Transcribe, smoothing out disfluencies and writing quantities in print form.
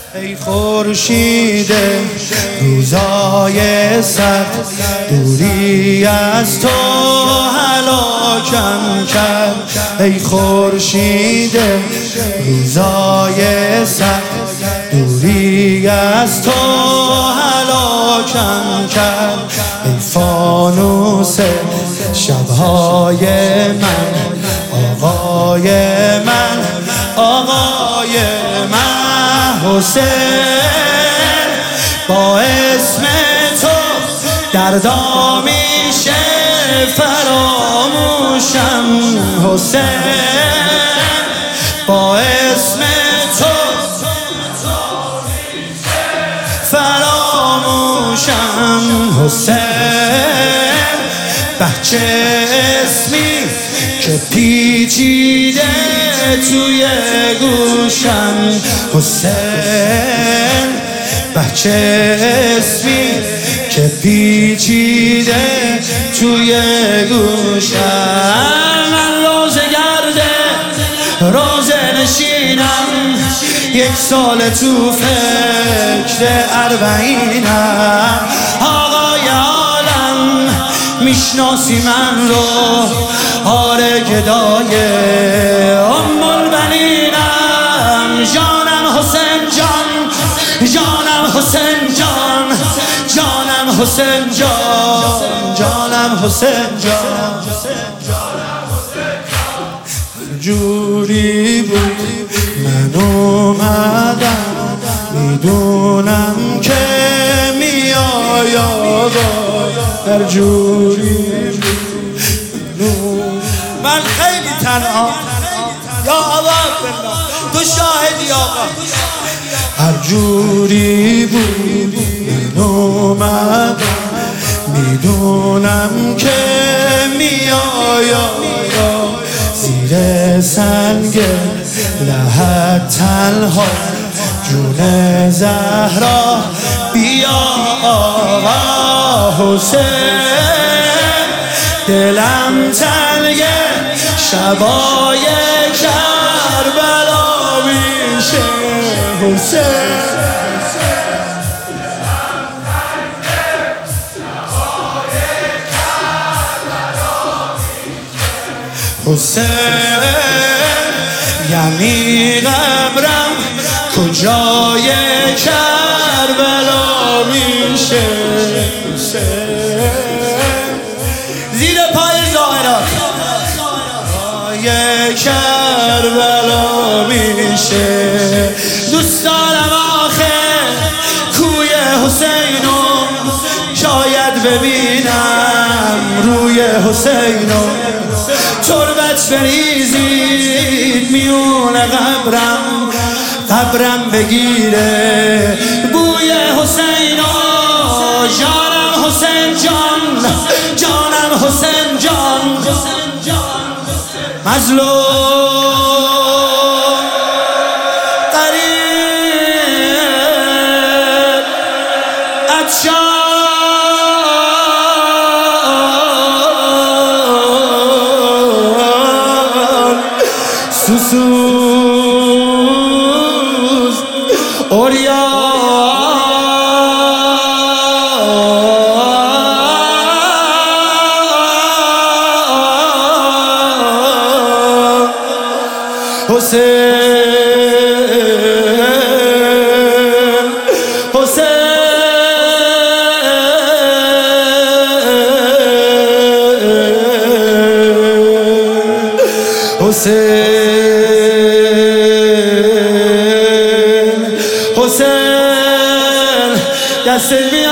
ای خورشید روزای سرد، دوری از تو هلاکم کرد. ای خورشید روزای سرد، دوری از تو هلاکم کرد. ای فانوس شبهای من، آقای من، آقای من حسین، با اسم تو دردا میشه فراموشم. حسین، با اسم تو فراموشم. حسین، بچه اسمی که پیچیده توی گوشم. حسین، بچه اسمی که پیچیده توی گوشم. من روزه گرده روزه نشینم، یک سال تو فکر اربعینم. آقای عالم میشناسی من رو، آره گدای ام البنینم. جانم حسین جان، جانم حسین جان، جانم حسین جان، جانم حسین جان. جوری بود من اومدم، میدونم که میای آقا. هر جوری من خیلی تنها، یا الله تو شاهدی آقا. هر جوری بود من اومدم، میدونم که میای آقا. زیر سنگ لحد تنها جون زهرا بیا آقا. حسین، دلم تنگه شبای کربلا میشه. حسین، حسین، یعنی قبرم کجای کربلا میشه. زیر پای ظاهرات کجای کربلا میشه. دوست دارم آخر کوی حسینو، شاید ببینم روی حسینو. تربت بریزید میون قبرم، قبرم بگیره بوی حسینو. جانم حسین جان، جانم حسین جان. مظلوم قریب عطشان، سوسوز حسین، حسین، حسین، حسین، دست